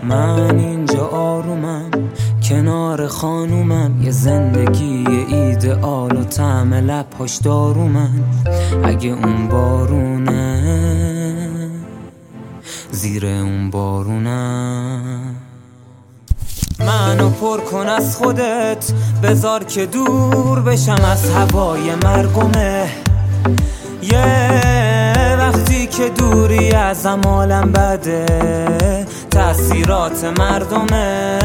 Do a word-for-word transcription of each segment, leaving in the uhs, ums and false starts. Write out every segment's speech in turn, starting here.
من اینجا آرومم کنار خانومم، یه زندگی ایدئال و طعم لب‌هاش دارومن. اگه اون بارونه زیر اون بارونم، منو پر کن از خودت، بذار که دور بشم از هوای مرگمه. یه وقتی که دوری ازم حالم بده، تأثیرات مردمه.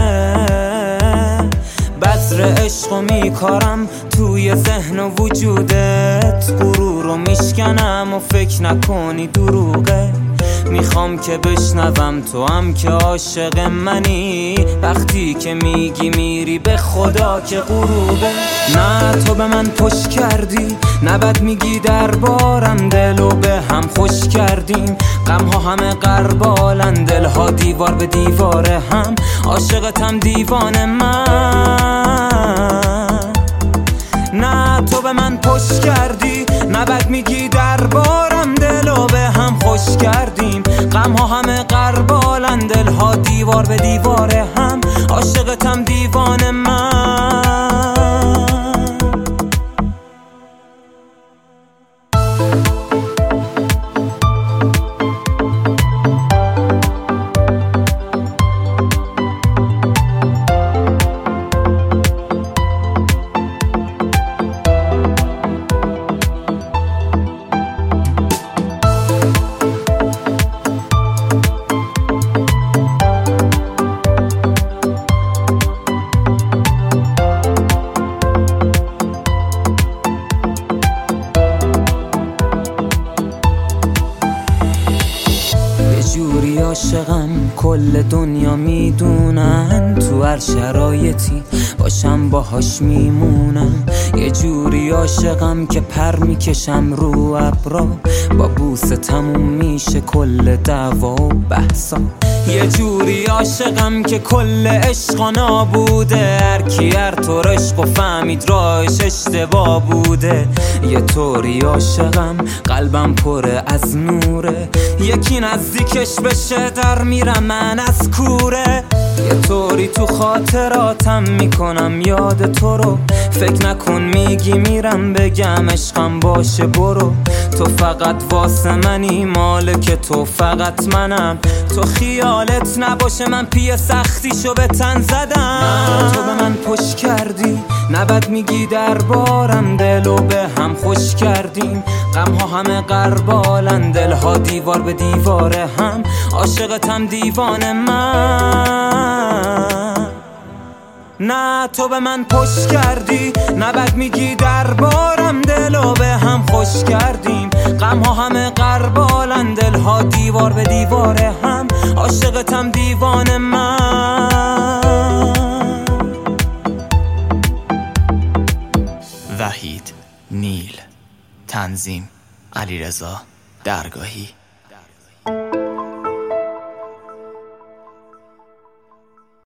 بذر عشقو میکارم توی ذهن و وجودت، غرور رو میشکنم و فکر نکنی دروغه. میخوام که بشنوم تو هم که عاشق منی، وقتی که میگی میری به خدا که غروبه. نه تو به من پشت کردی، نه بد میگی دربارم، دلو به هم خوش کردیم. غمها همه غربالن، دلها دیوار به دیوار هم، عاشقتم دیوانه من. نه تو به من پشت کردی، نه بد میگی دربارم، دلو به هم خوش کردیم. غمها همه غربالن، دلها دیوار به دیوار هم، عاشقتم دیوانه من. جوری عاشقم کل دنیا میدونن، تو هر شرایطی باشم باهاش میمونم. یه جوری عاشقم که پر میکشم رو ابرا، با بوسه تموم میشه کل دعوا و بحثا. یه جوری عاشقم که کل عشقا نابوده، هر کی هر طور عشق و فهمید راهش اشتباه بوده. یه طوری عاشقم قلبم پره از نوره، یکی نزدیکش بشه در میرم من از کوره. یه طوری تو خاطراتم میکنم یاد تو رو، فکر نکن میگی میرم بگم عشقم باشه برو. تو فقط واسه منی، مالک تو فقط منم، تو خیالت نباشه من پی سختیشو به تن زدم. تو به من پشت کردی، نه بد میگی دربارم، دلو به هم خوش کردیم. غمها همه غربالن، دلها دیوار به دیوار هم، عاشقتم دیوانه من. نه تو به من پشت کردی، نه بد میگی دربارم، دلو به هم خوش کردیم. غمها همه غربالن، دلها دیوار به دیوار هم، عاشقتم دیوانه من. وحید نیل، تنظیم علیرضا درگاهی.